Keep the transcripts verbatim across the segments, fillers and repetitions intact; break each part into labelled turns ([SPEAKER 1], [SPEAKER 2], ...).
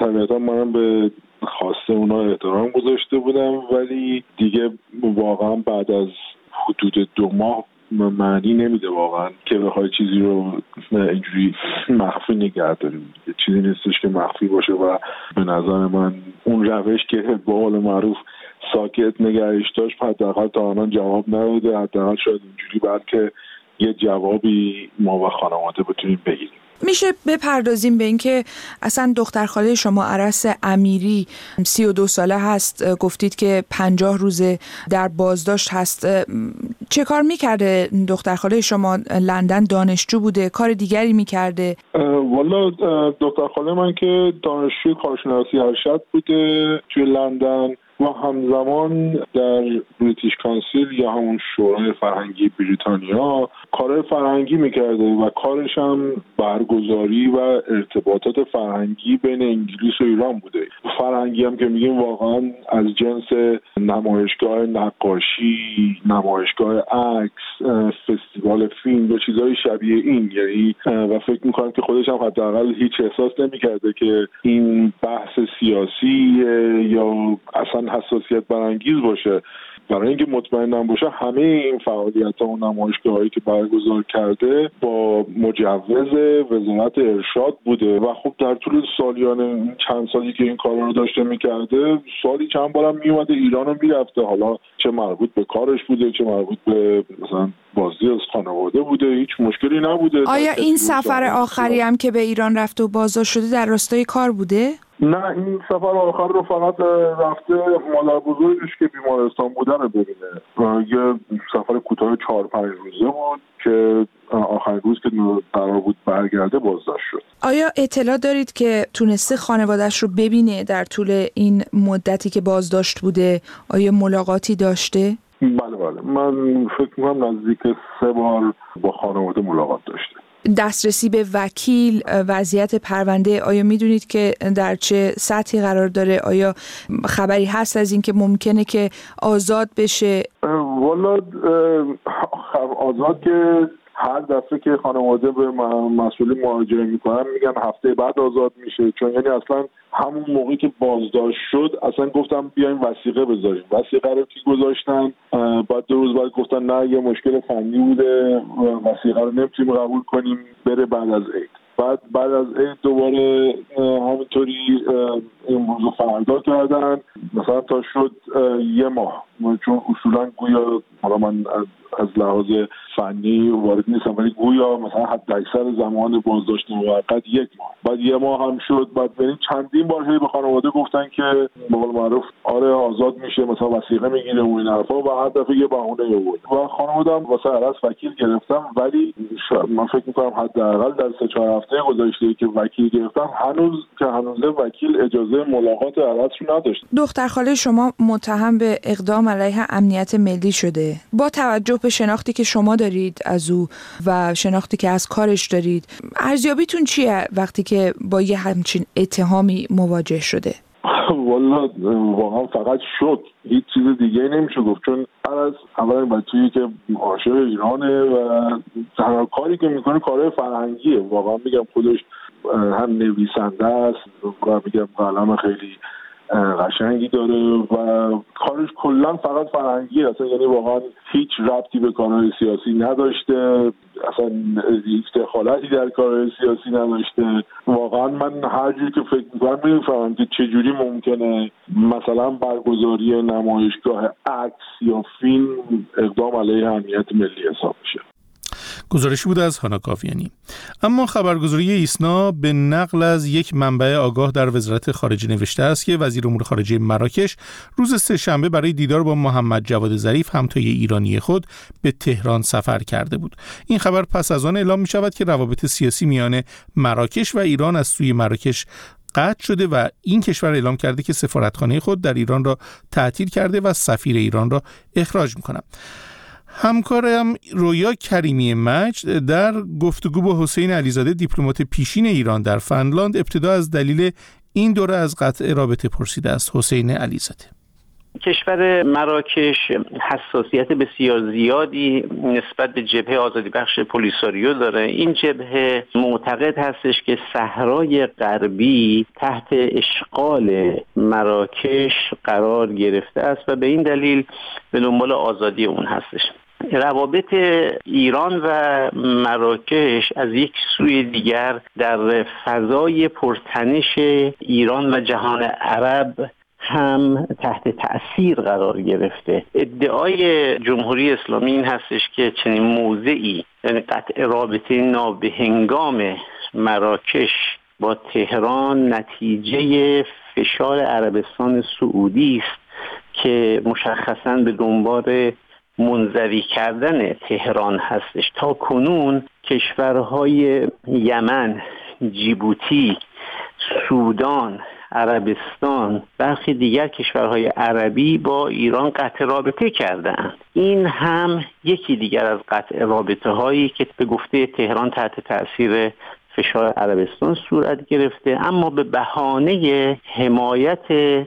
[SPEAKER 1] طبیعتا منم به خواسته اونا احترام گذاشته بودم، ولی دیگه واقعا بعد از حدود دو ماه معنی نمیده واقعا که بخوای چیزی رو اینجوری مخفی نگه داریم. چیزی نیستش که مخفی باشه و به نظر من اون روش که به قول معروف ساکت نگهش داشت حداقل تا الان جواب نداده. حداقل شاید اینجوری بعد که یه جوابی ما و خانواده بتونیم بگیریم.
[SPEAKER 2] میشه بپردازیم به این که اصلا دختر خاله شما عرس امیری سی و دو ساله هست، گفتید که پنجاه روزه در بازداشت هست. چه کار میکرده دختر خاله شما؟ لندن دانشجو بوده؟ کار دیگری میکرده؟
[SPEAKER 1] والا دختر خاله من که دانشجوی کارشناسی ارشد بوده توی لندن و همزمان در بریتیش کانسیل یا همون شورای فرهنگی بریتانیا کار فرهنگی میکرده و کارش هم برگزاری و ارتباطات فرهنگی بین انگلیس و ایران بوده. فرهنگی هم که میگیم واقعا از جنس نمایشگاه نقاشی، نمایشگاه عکس، فستیوال فیلم و چیزهای شبیه این. یعنی و فکر میکنم که خودش هم حداقل هیچ احساس نمیکرده که این بحث سیاسی یا اصلا حساسیت برانگیز باشه. برای اینکه مطمئنم باشه همه این فعالیت‌ها و نمایشگاهایی که برگزار کرده با مجوز وزارت ارشاد بوده و خب در طول سالیان چند سالی که این کارا رو داشته می‌کرده سالی چند بارم میومده ایران رو میرفته، حالا چه مربوط به کارش بوده چه مربوط به مثلا بازدید از خانواده بوده، هیچ مشکلی نبوده.
[SPEAKER 2] آیا این سفر آخری هم که به ایران رفته و بازداشت شده در راستای کار بوده؟
[SPEAKER 1] نه، این سفر آخر رو فقط رفته مادر بزرگش که بیمارستان بوده رو ببینه. یه سفر کوتاه چهار پنج روزه بود که آخرین روز که قرار بود برگرده بازداشت شد.
[SPEAKER 2] آیا اطلاع دارید که تونسته خانواده‌اش رو ببینه در طول این مدتی که بازداشت بوده؟ آیا ملاقاتی داشته؟
[SPEAKER 1] بله بله، من فکر می‌کنم نزدیک سه بار با خانواده ملاقات داشته.
[SPEAKER 2] دسترسی به وکیل، وضعیت پرونده آیا میدونید که در چه سطحی قرار داره؟ آیا خبری هست از این که ممکنه که آزاد بشه؟
[SPEAKER 1] والا آزاد که هر دفعه که خانواده به مسئولین مراجعه میکنن میگن هفته بعد آزاد میشه، چون یعنی اصلا همون موقعی که بازداشت شد اصلا گفتم بیاین وثیقه بذاریم. وثیقه رو که گذاشتن بعد دو روز بعد گفتن نه یه مشکل فنی بوده وثیقه رو نمیتونیم قبول کنیم، بره بعد از عید. بعد بعد از عید دوباره همینطوری امروز رو فردا کردن مثلا تا شد یه ماه، چون اصولا گویا حالا من از لحاظ فنی وارد نیستم ولی گویا مثلا حد اکثر زمان بازداشت موقت یک ماه، بعد یه ماه هم شد. بعد ببین چندین بار هی به خانواده گفتن که به قول معروف آره آزاد میشه، مثلا وثیقه میگیره و این حرفا، و هر دفعه یه بهونه آورد. و خانواده هم واسه عرس وکیل گرفتم، ولی من فکر می‌کنم حداقل در سه چهار هفته گذشته که وکیل گرفتم هنوز که هنوز وکیل اجازه ملاقات عرس رو نداشت.
[SPEAKER 2] دختر خاله شما متهم به اقدام علیه امنیت ملی شده. با توجه به شناختی که شما دارید از او و شناختی که از کارش دارید، ارزیابیتون چیه وقتی که با یه همچین اتهامی مواجه شده؟
[SPEAKER 1] والا واقعا فقط شد، هیچ چیز دیگه نمیشه گفت، چون عرس اولا بچه‌ای که عاشق ایرانه و تنها کاری که میکنه کارهای فرهنگیه. واقعا میگم خودش هم نویسنده است و میگم قلم خیلی قشنگی داره و کارش کلا فقط فرهنگیه اصلا، یعنی واقعا هیچ ربطی به کارهای سیاسی نداشته، اصلا هیچ دخالتی در کارهای سیاسی نداشته. واقعا من هر جوری که فکر میکنم نمیفهمم که چجوری ممکنه مثلا برگزاری نمایشگاه عکس یا فیلم اقدام علیه امنیت ملی حساب بشه.
[SPEAKER 3] گزارشی بود از هانا کاویانی. اما خبرگزاری ایسنا به نقل از یک منبع آگاه در وزارت خارجه نوشته است که وزیر امور خارجه مراکش روز سه‌شنبه برای دیدار با محمد جواد ظریف همتای ایرانی خود به تهران سفر کرده بود. این خبر پس از آن اعلام می شود که روابط سیاسی میان مراکش و ایران از سوی مراکش قطع شده و این کشور اعلام کرده که سفارتخانه خود در ایران را تعطیل کرده و سفیر ایران را اخراج می کند. همکارم رویا کریمی مجد در گفتگو با حسین علیزاده دیپلمات پیشین ایران در فنلاند ابتدا از دلیل این دوره از قطع رابطه پرسیده است. حسین علیزاده:
[SPEAKER 4] کشور مراکش حساسیت بسیار زیادی نسبت به جبهه آزادی بخش پولیساریو داره. این جبهه معتقد هستش که صحرای غربی تحت اشغال مراکش قرار گرفته است و به این دلیل به دنبال آزادی اون هستش. روابط ایران و مراکش از یک سوی دیگر در فضای پرتنش ایران و جهان عرب هم تحت تأثیر قرار گرفته. ادعای جمهوری اسلامی این هستش که چنین موضعی، یعنی قطع رابطه نابهنگام مراکش با تهران، نتیجه فشار عربستان سعودی است که مشخصاً به دنبال منزوی کردن تهران هستش. تا کنون کشورهای یمن، جیبوتی، سودان، عربستان، برخی دیگر کشورهای عربی با ایران قطع رابطه کردند. این هم یکی دیگر از قطع رابطه هایی که به گفته تهران تحت تأثیر فشار عربستان صورت گرفته، اما به بهانه حمایت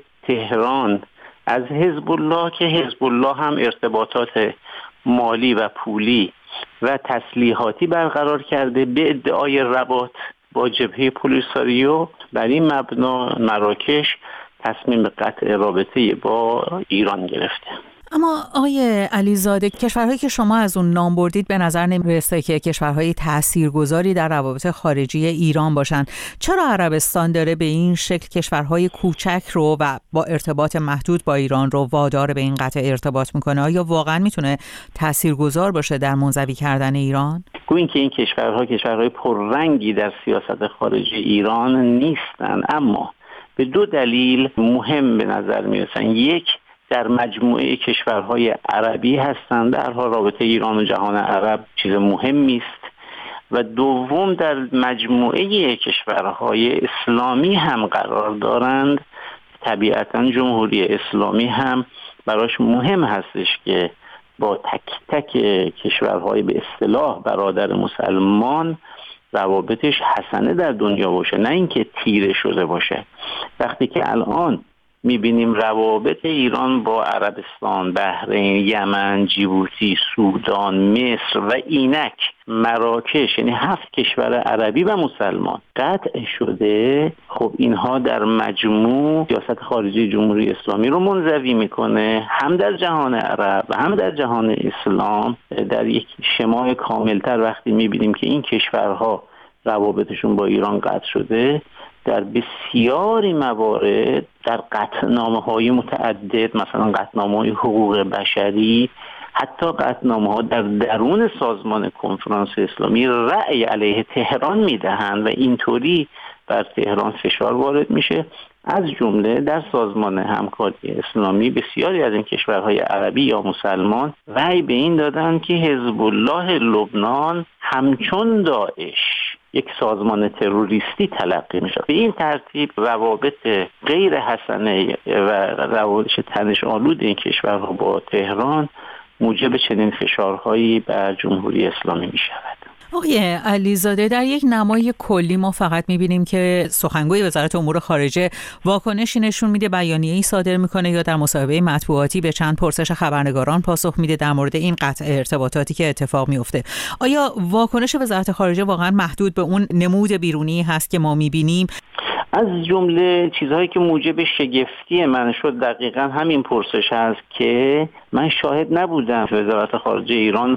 [SPEAKER 4] تهران از حزب الله که حزب الله هم ارتباطات مالی و پولی و تسلیحاتی برقرار کرده به ادعای رباط با جبهه پولیساریو، بر این مبنا مراکش تصمیم به قطع رابطه با ایران گرفته.
[SPEAKER 5] اما آقای علیزاده، کشورهایی که شما از اون نام بردید به نظر نمی‌رسه که کشورهای تاثیرگذاری در روابط خارجی ایران باشن. چرا عربستان داره به این شکل کشورهای کوچک رو و با ارتباط محدود با ایران رو وادار به این قطع ارتباط میکنه؟ آیا واقعا میتونه تاثیرگذار باشه در منزوی کردن ایران؟
[SPEAKER 4] گویین که این کشورها کشورهای پررنگی در سیاست خارجی ایران نیستن، اما به دو دلیل مهم به نظر میرسن. یک، در مجموعه کشورهای عربی هستند، در حال رابطه ایران و جهان عرب چیز مهمی است، و دوم در مجموعه کشورهای اسلامی هم قرار دارند. طبیعتاً جمهوری اسلامی هم براش مهم هستش که با تک تک کشورهای به اصطلاح برادر مسلمان روابطش حسنه در دنیا باشه، نه اینکه تیره شده باشه. وقتی که الان میبینیم روابط ایران با عربستان، بحرین، یمن، جیبوتی، سودان، مصر و اینک مراکش، یعنی هفت کشور عربی و مسلمان قطع شده، خب اینها در مجموع سیاست خارجی جمهوری اسلامی رو منزوی میکنه، هم در جهان عرب و هم در جهان اسلام. در یک شمای کاملتر وقتی میبینیم که این کشورها روابطشون با ایران قطع شده، در بسیاری موارد در قطعنامه‌های متعدد، مثلا قطعنامه‌های حقوق بشری، حتی قطعنامه‌ها در درون سازمان کنفرانس اسلامی رأی علیه تهران میدهند و اینطوری بر تهران فشار وارد میشه. از جمله در سازمان همکاری اسلامی بسیاری از این کشورهای عربی یا مسلمان رأی به این دادند که حزب الله لبنان همچون داعش یک سازمان تروریستی تلقی میشه. به این ترتیب روابط غیر حسنه و روابط تنش آلود این کشورها با تهران موجب چنین فشارهایی بر جمهوری اسلامی میشود.
[SPEAKER 5] آقای علیزاده، در یک نمای کلی ما فقط میبینیم که سخنگوی وزارت امور خارجه واکنشی نشون میده، بیانیه‌ای صادر میکنه یا در مصاحبه مطبوعاتی به چند پرسش خبرنگاران پاسخ میده در مورد این قطع ارتباطاتی که اتفاق میفته. آیا واکنش وزارت خارجه واقعا محدود به اون نمود بیرونی هست که ما میبینیم؟
[SPEAKER 4] از جمله چیزهایی که موجب شگفتی من شد دقیقاً همین پرسش هست که من شاهد نبودم وزارت خارجه ایران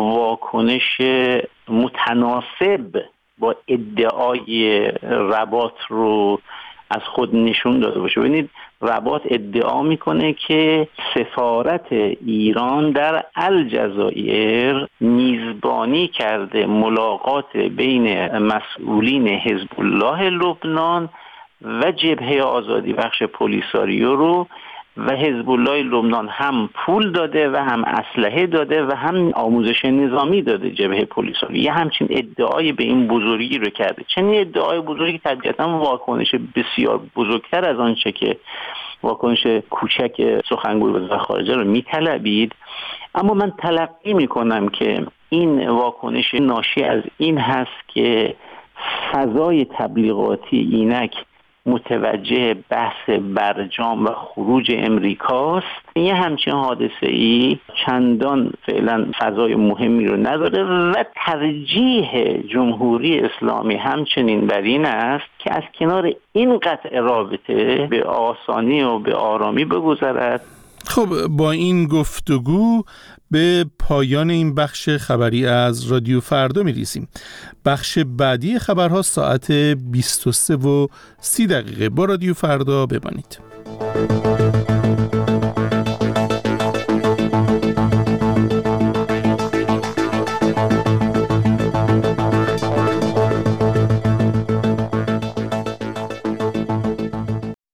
[SPEAKER 4] واکنش متناسب با ادعای رباط رو از خود نشون داده باشه. ببینید، رباط ادعا میکنه که سفارت ایران در الجزایر میزبانی کرده ملاقات بین مسئولین حزب الله لبنان و جبهه آزادی بخش پولیساریو رو، و حزب الله لبنان هم پول داده و هم اسلحه داده و هم آموزش نظامی داده جبهه پلیساریو. یه همچین ادعای به این بزرگی رو کرده. چنین ادعای بزرگی طبیعتاً واکنش بسیار بزرگتر از آنچه که واکنش کوچک سخنگوی وزارت خارجه رو میطلبید. اما من تلقی میکنم که این واکنش ناشی از این هست که فضای تبلیغاتی اینک متوجه بحث برجام و خروج امریکاست. یه همچین حادثه ای چندان فعلا فضای مهمی رو نداره و ترجیح جمهوری اسلامی همچنین بر این است که از کنار این قطع رابطه به آسانی و به آرامی بگذرد.
[SPEAKER 3] خب با این گفتگو به پایان این بخش خبری از رادیو فردا می‌رسیم. بخش بعدی خبرها ساعت بیست و سه و سی دقیقه با رادیو فردا بمانید.